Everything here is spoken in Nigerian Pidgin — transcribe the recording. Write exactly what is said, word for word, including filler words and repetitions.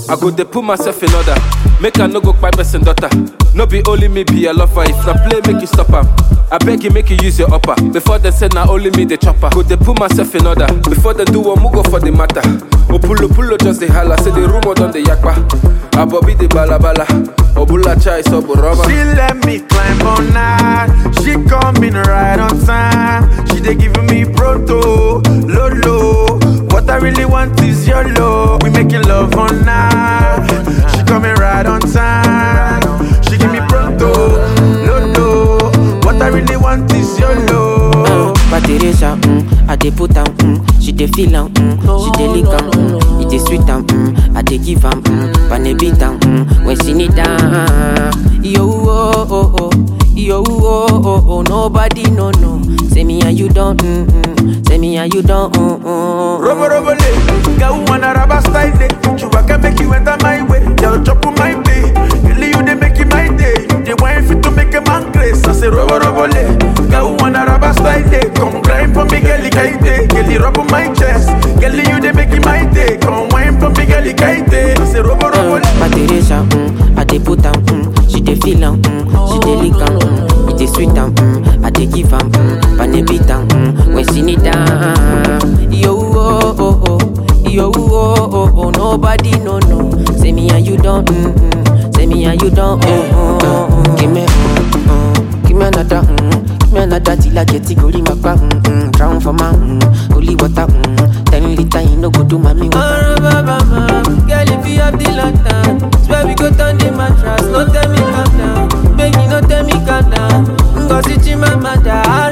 I go dey put myself in order. Make I no go kpai person daughter. No be only me be a lover. If na play, make you stop am. I beg you, make you use your upper. Before they say na only me the chopper. Go dey put myself in order. Before they do one, go for the matter. Opulo pulo just the holla. Say the rumor done the yakpa. Abobi the balabala. Obula chai so buroma. She let me climb on night. She coming right on time. She dey giving me proto, lolo. What I really want is your love. We making love on night. She coming right on time. She give me proto, lolo. What I really want is your love. But Teresa, mm, I dey put am, mm, she dey feel am, mm, she dey lick am, mm, it dey sweet am, mm, I dey give am, mm, pane beat am, mm, when she need am. Yo oh oh oh, yo oh oh oh, nobody no no. Say me and you don't, mm mm. Say me and you don't, mm mm. Robo robo le, girl wanna rubber style day. You can make you enter my way, girl chop on my day. Girl you dey make it my day. You want fit to make a man grace. I say robo robo le, girl wanna rubber style day. Come grind for me, girl kaite. Girl rub on my chest, girl you dey make it my day. Come wine for me, girl kaite. I say robo robo le. But Teresa, mm, I dey put am, mm, she dey feel am, mm, she dey lick am, mm, it dey sweet am, mm, I dey give am, mm, pane beat am, mm, when she need am. Yo oh oh oh, yo oh oh oh, nobody no no. Say me and you don't, mm mm. Say me and you don't, mm mm. Give me, mm mm. Give me another, mm. Give me another till I get it, go in my back, mm mm. Drown for my, mm. Holy water, mm. Ten liter, you no go do mommy water. Girl, if you have the lantern, swear we go turn the mattress. No tell me calm down, baby, no tell me calm down. Cause it's in my mother.